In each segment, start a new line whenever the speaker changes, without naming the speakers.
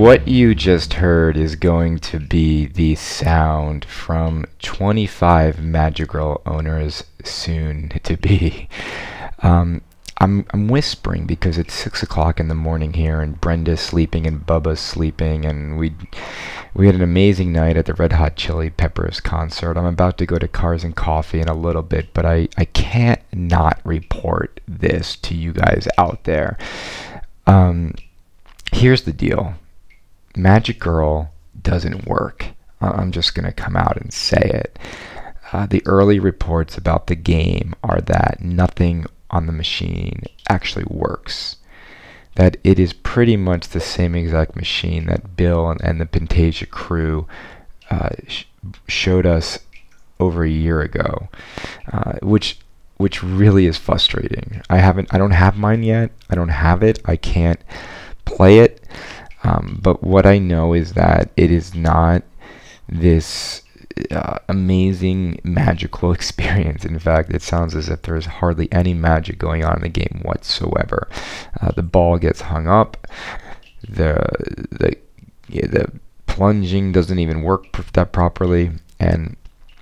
What you just heard is going to be the sound from 25 Madrigal owners soon to be. I'm whispering because it's 6 o'clock in the morning here, and Brenda's sleeping and Bubba's sleeping, and we had an amazing night at the Red Hot Chili Peppers concert. I'm about to go to Cars and Coffee in a little bit, but I can't not report this to you guys out there. Here's the deal. Magic Girl doesn't work. I'm just going to come out and say it. The early reports about the game are that nothing on the machine actually works. That it is pretty much the same exact machine that Bill and the Pantasia crew showed us over a year ago, which really is frustrating. I don't have mine yet. I don't have it. I can't play it. But what I know is that it is not this amazing magical experience. In fact, it sounds as if there's hardly any magic going on in the game whatsoever. The ball gets hung up. The plunging doesn't even work that properly. And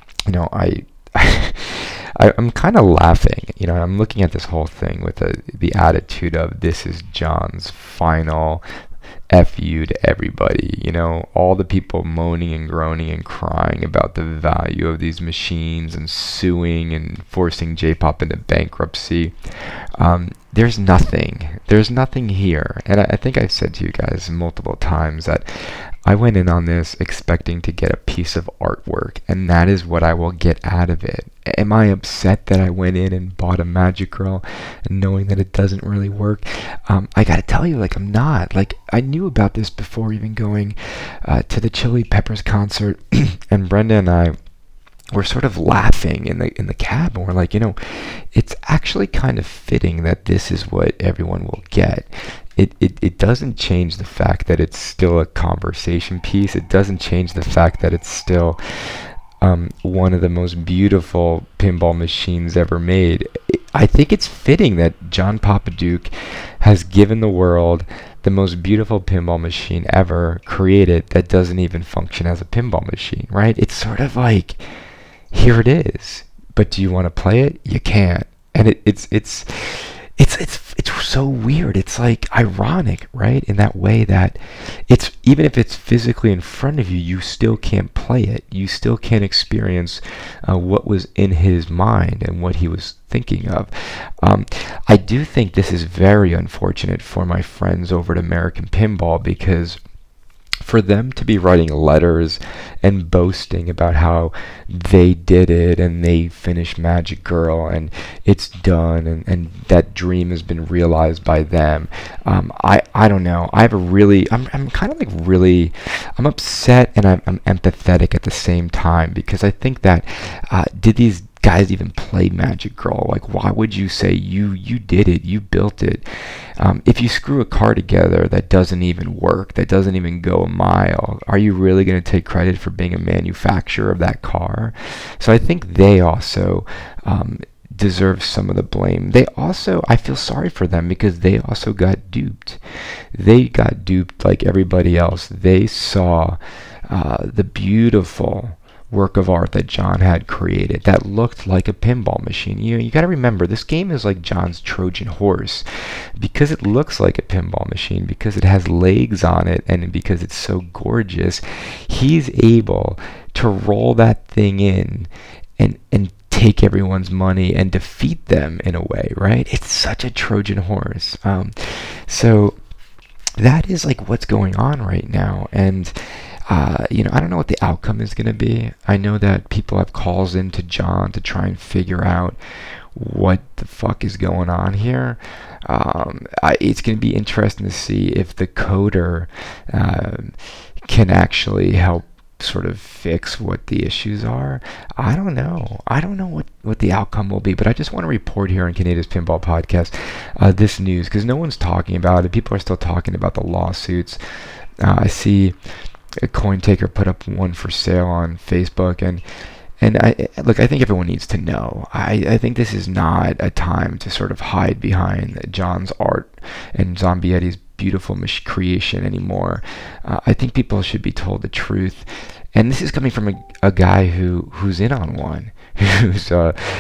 I'm kind of laughing. I'm looking at this whole thing with the attitude of this is John's final F you to everybody. All the people moaning and groaning and crying about the value of these machines and suing and forcing J-pop into bankruptcy. There's nothing here. And I think I've said to you guys multiple times that I went in on this expecting to get a piece of artwork, and that is what I will get out of it. Am I upset that I went in and bought a Magic Girl and knowing that it doesn't really work? I gotta tell you, I'm not. I knew about this before even going to the Chili Peppers concert, and Brenda and I were sort of laughing in the cab, and we're like, it's actually kind of fitting that this is what everyone will get. It doesn't change the fact that it's still a conversation piece. It doesn't change the fact that it's still one of the most beautiful pinball machines ever made. I think it's fitting that John Papaduke has given the world the most beautiful pinball machine ever created that doesn't even function as a pinball machine, right? It's sort of like, here it is, but do you want to play it? You can't. And it's so weird. It's ironic, right? In that way that it's, even if it's physically in front of you, you still can't play it. You still can't experience what was in his mind and what he was thinking of. I do think this is very unfortunate for my friends over at American Pinball, because for them to be writing letters and boasting about how they did it and they finished Magic Girl and it's done and that dream has been realized by them. I don't know. I'm kind of really, I'm upset and I'm empathetic at the same time, because I think that did these guys even play Magic Girl? Why would you say you did it, you built it? If you screw a car together that doesn't even work, that doesn't even go a mile, are you really going to take credit for being a manufacturer of that car? So I think they also deserve some of the blame. I feel sorry for them, because they also got duped. They got duped like everybody else. They saw the beautiful work of art that John had created that looked like a pinball machine. You got to remember, this game is like John's Trojan horse, because it looks like a pinball machine, because it has legs on it, and because it's so gorgeous. He's able to roll that thing in and take everyone's money and defeat them in a way, right? It's such a Trojan horse. So that is what's going on right now. And I don't know what the outcome is going to be. I know that people have calls into John to try and figure out what the fuck is going on here. It's going to be interesting to see if the coder can actually help sort of fix what the issues are. I don't know what the outcome will be, but I just want to report here on Canada's Pinball Podcast this news, because no one's talking about it. People are still talking about the lawsuits. I see a Coin Taker put up one for sale on Facebook, and I think everyone needs to know. I think this is not a time to sort of hide behind John's art and Zombietti's beautiful creation anymore. I think people should be told the truth. And this is coming from a guy who's in on one. Who's,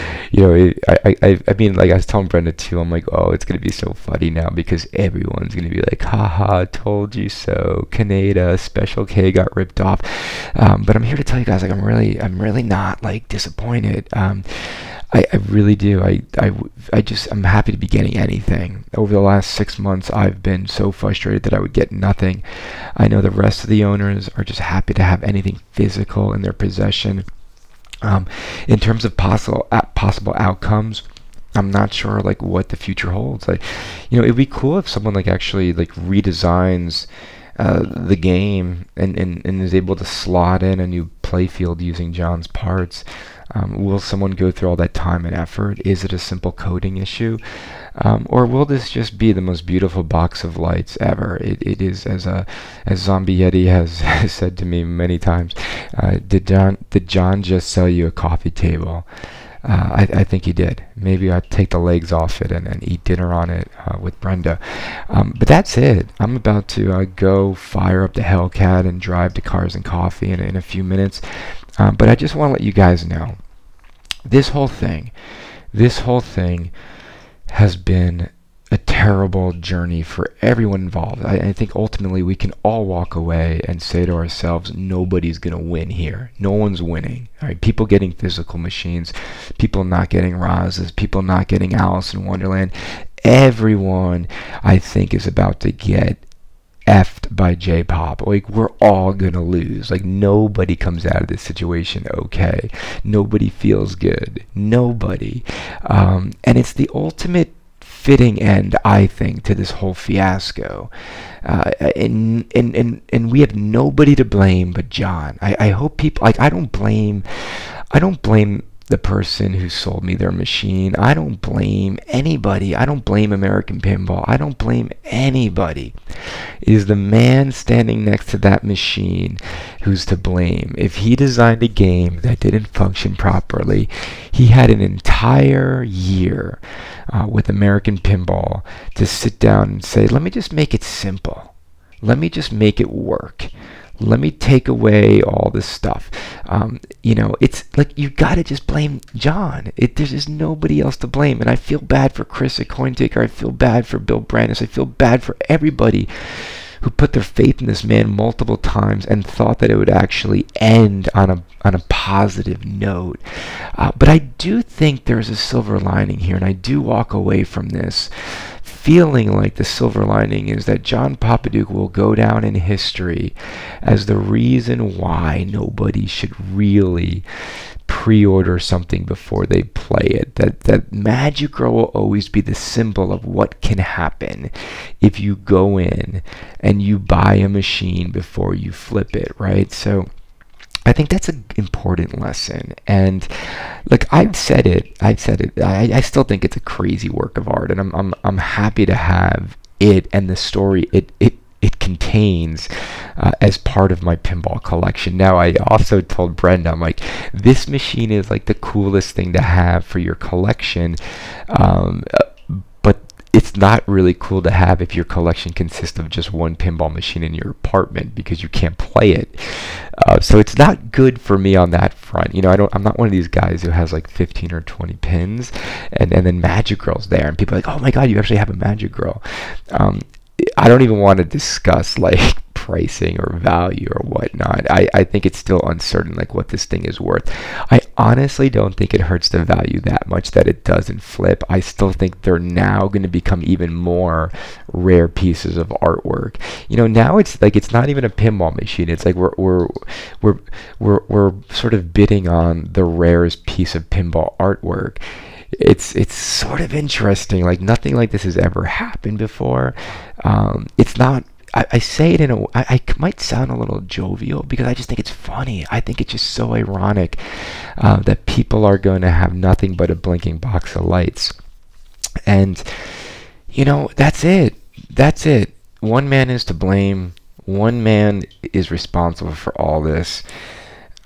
I mean, like I was telling Brenda too, I'm like, oh, it's going to be so funny now because everyone's going to be like, haha, told you so. Kaneda, Special K got ripped off. But I'm here to tell you guys, like, I'm really not, like, disappointed. I really do. I'm happy to be getting anything. Over the last 6 months, I've been so frustrated that I would get nothing. I know the rest of the owners are just happy to have anything physical in their possession. In terms of possible outcomes, I'm not sure like what the future holds. Like, it'd be cool if someone like actually like redesigns the game and is able to slot in a new playfield using John's parts. Will someone go through all that time and effort? Is it a simple coding issue? Or will this just be the most beautiful box of lights ever? It is, as Zombie Yeti has said to me many times, did John just sell you a coffee table? I think he did. Maybe I'd take the legs off it and eat dinner on it with Brenda. But that's it. I'm about to go fire up the Hellcat and drive to Cars and Coffee in a few minutes. But I just want to let you guys know, this whole thing has been a terrible journey for everyone involved. I think ultimately we can all walk away and say to ourselves, nobody's going to win here. No one's winning. All right, people getting physical machines, people not getting Razes, people not getting Alice in Wonderland. Everyone, I think, is about to get effed by J-pop. Like, we're all gonna lose. Like, nobody comes out of this situation okay. Nobody feels good. Nobody. And it's the ultimate fitting end, I think, to this whole fiasco. And we have nobody to blame but John. I hope people, like, I don't blame the person who sold me their machine. I don't blame anybody. I don't blame American Pinball. I don't blame anybody. It is the man standing next to that machine who's to blame. If he designed a game that didn't function properly, he had an entire year with American Pinball to sit down and say, let me just make it simple. Let me just make it work. Let me take away all this stuff. It's like you gotta just blame John. There's just nobody else to blame. And I feel bad for Chris at CoinTaker. I feel bad for Bill Brandis. I feel bad for everybody who put their faith in this man multiple times and thought that it would actually end on a positive note. But I do think there's a silver lining here, and I do walk away from this feeling like the silver lining is that John Popadiuk will go down in history as the reason why nobody should really pre-order something before they play it. That Magic Girl will always be the symbol of what can happen if you go in and you buy a machine before you flip it, right? So I think that's an important lesson. And look, I've said it. I still think it's a crazy work of art, and I'm happy to have it and the story it contains as part of my pinball collection. Now, I also told Brenda, I'm like, this machine is like the coolest thing to have for your collection. But it's not really cool to have if your collection consists of just one pinball machine in your apartment because you can't play it. So it's not good for me on that front. I'm not one of these guys who has like 15 or 20 pins and then Magic Girl's there and people are like, oh my god, you actually have a Magic Girl. I don't even want to discuss like pricing or value or whatnot. I think it's still uncertain like what this thing is worth. I honestly don't think it hurts the value that much that it doesn't flip. I still think they're now going to become even more rare pieces of artwork. Now it's like it's not even a pinball machine. It's like we're sort of bidding on the rarest piece of pinball artwork. It's sort of interesting. Like nothing like this has ever happened before. It's not. I say it I might sound a little jovial because I just think it's funny. I think it's just so ironic that people are going to have nothing but a blinking box of lights. And, that's it. That's it. One man is to blame. One man is responsible for all this.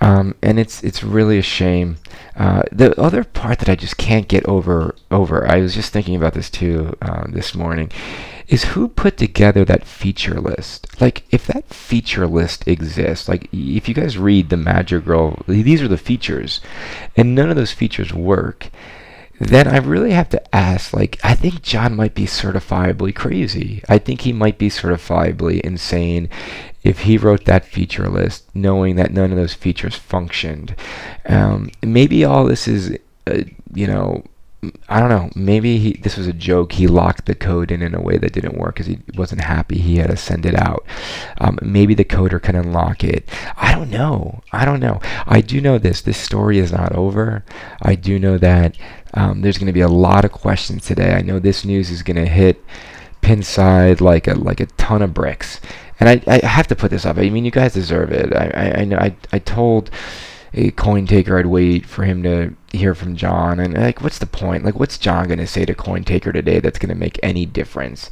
And it's really a shame. The other part that I just can't get over, I was just thinking about this too this morning, is who put together that feature list? Like, if that feature list exists, like if you guys read the Magic Girl, these are the features, and none of those features work, then I really have to ask, like, I think John might be certifiably crazy. I think he might be certifiably insane if he wrote that feature list knowing that none of those features functioned. Maybe all this is, you know, I don't know. Maybe this was a joke. He locked the code in a way that didn't work because he wasn't happy. He had to send it out. Maybe the coder can unlock it. I don't know. I don't know. I do know this. This story is not over. I do know that there's going to be a lot of questions today. I know this news is going to hit Pinside like a ton of bricks. And I have to put this up. I mean, you guys deserve it. I know. I told a coin taker I'd wait for him to hear from John, and like, what's the point? Like, what's John gonna say to coin taker today that's gonna make any difference?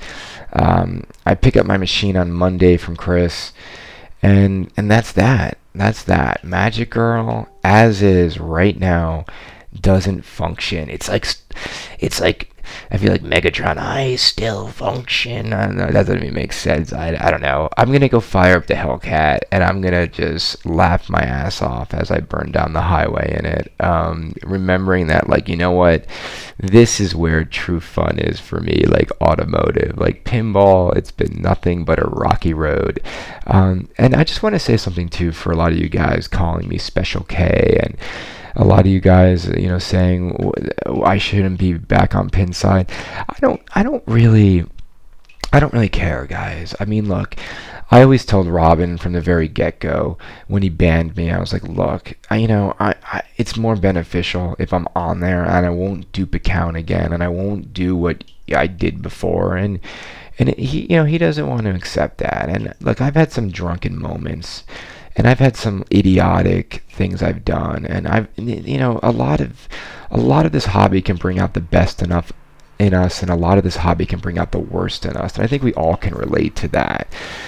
I pick up my machine on Monday from Chris, and that's that. That's that. Magic Girl, as is right now, doesn't function. It's like I feel like Megatron, I still function. I don't know, that doesn't even make sense. I don't know. I'm going to go fire up the Hellcat, and I'm going to just laugh my ass off as I burn down the highway in it. Remembering that, like, you know what? This is where true fun is for me, like automotive. Like pinball, it's been nothing but a rocky road. And I just want to say something, too, for a lot of you guys calling me Special K, and a lot of you guys, saying I shouldn't be back on Pinside. I don't really care, guys. I mean, look, I always told Robin from the very get-go when he banned me, I was like, look, it's more beneficial if I'm on there, and I won't dupe account again, and I won't do what I did before, and he doesn't want to accept that. And look, I've had some drunken moments. And I've had some idiotic things I've done, and a lot of this hobby can bring out the best enough in us, and a lot of this hobby can bring out the worst in us, and I think we all can relate to that.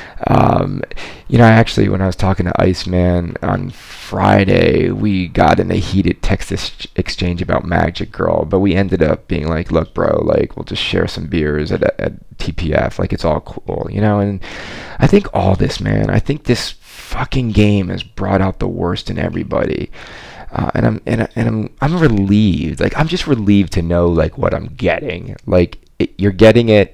Actually, when I was talking to Iceman on Friday, we got in a heated text exchange about Magic Girl, but we ended up being like, look, bro, like, we'll just share some beers at TPF, like, it's all cool, and I think all this, man, I think this fucking game has brought out the worst in everybody, and I'm relieved. Like, I'm just relieved to know, like, what I'm getting. Like, you're getting it.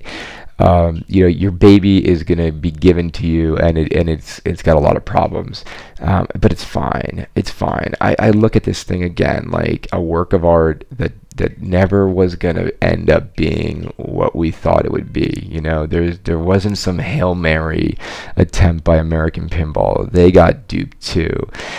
Your baby is gonna be given to you, and it's got a lot of problems, but it's fine. It's fine. I look at this thing again like a work of art that never was gonna end up being what we thought it would be. There wasn't some Hail Mary attempt by American Pinball. They got duped too.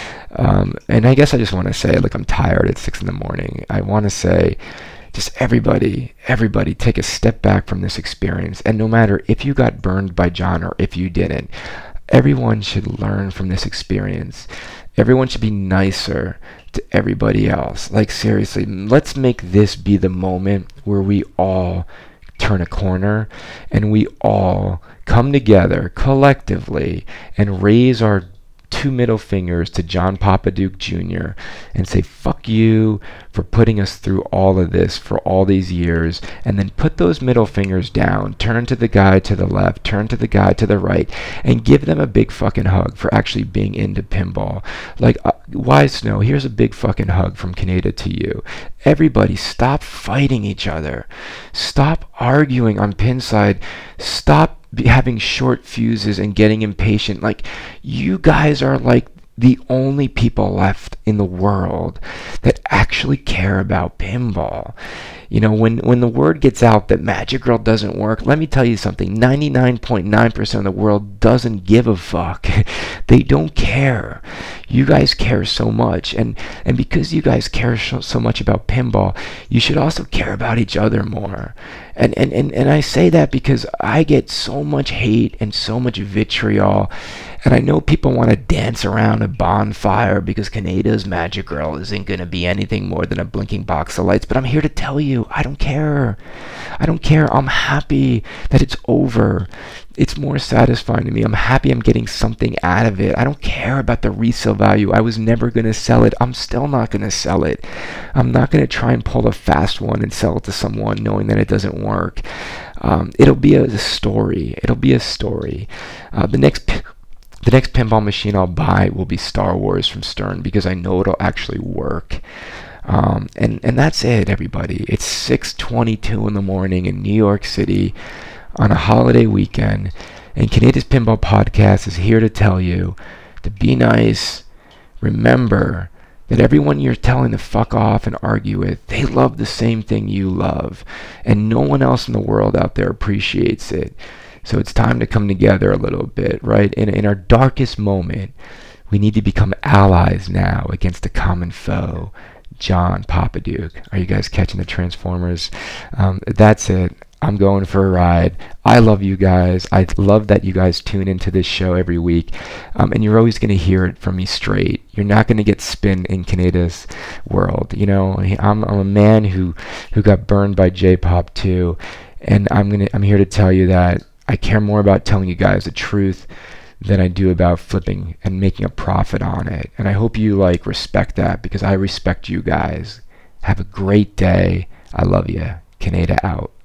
And I guess I just want to say, like, I'm tired at 6 a.m. I want to say, just everybody take a step back from this experience. And no matter if you got burned by John or if you didn't, everyone should learn from this experience. Everyone should be nicer to everybody else. Like, seriously, let's make this be the moment where we all turn a corner and we all come together collectively and raise our 2 middle fingers to John Papaduke Jr. and say, fuck you for putting us through all of this for all these years, and then put those middle fingers down, turn to the guy to the left, turn to the guy to the right, and give them a big fucking hug for actually being into pinball. Like, Wise Snow, here's a big fucking hug from Canada to you. Everybody, stop fighting each other. Stop arguing on Pinside. Stop having short fuses and getting impatient. Like, you guys are like the only people left in the world that actually care about pinball. When the word gets out that Magic Girl doesn't work, let me tell you something. 99.9% of the world doesn't give a fuck. They don't care. You guys care so much, and because you guys care so much about pinball, you should also care about each other more. And I say that because I get so much hate and so much vitriol, and I know people want to dance around a bonfire because Kaneda's Magic Girl isn't going to be anything more than a blinking box of lights, but I'm here to tell you, I don't care. I'm happy that it's over. It's more satisfying to me. I'm happy I'm getting something out of it. I don't care about the resale value. I was never going to sell it. I'm still not going to sell it. I'm not going to try and pull a fast one and sell it to someone knowing that it doesn't work. It'll be a story. It'll be a story. The next pinball machine I'll buy will be Star Wars from Stern, because I know it'll actually work. And that's it, everybody. It's 6:22 in the morning in New York City on a holiday weekend, and Kaneda's Pinball Podcast is here to tell you to be nice. Remember that everyone you're telling to fuck off and argue with, they love the same thing you love, and no one else in the world out there appreciates it. So it's time to come together a little bit, right? In our darkest moment, we need to become allies now against a common foe, John Papaduke. Are you guys catching the Transformers? That's it. I'm going for a ride. I love you guys. I love that you guys tune into this show every week. And you're always going to hear it from me straight. You're not going to get spin in Kaneda's world. You know, I'm a man who got burned by J-pop too. And I'm here to tell you that I care more about telling you guys the truth than I do about flipping and making a profit on it. And I hope you respect that, because I respect you guys. Have a great day. I love you. Kaneda out.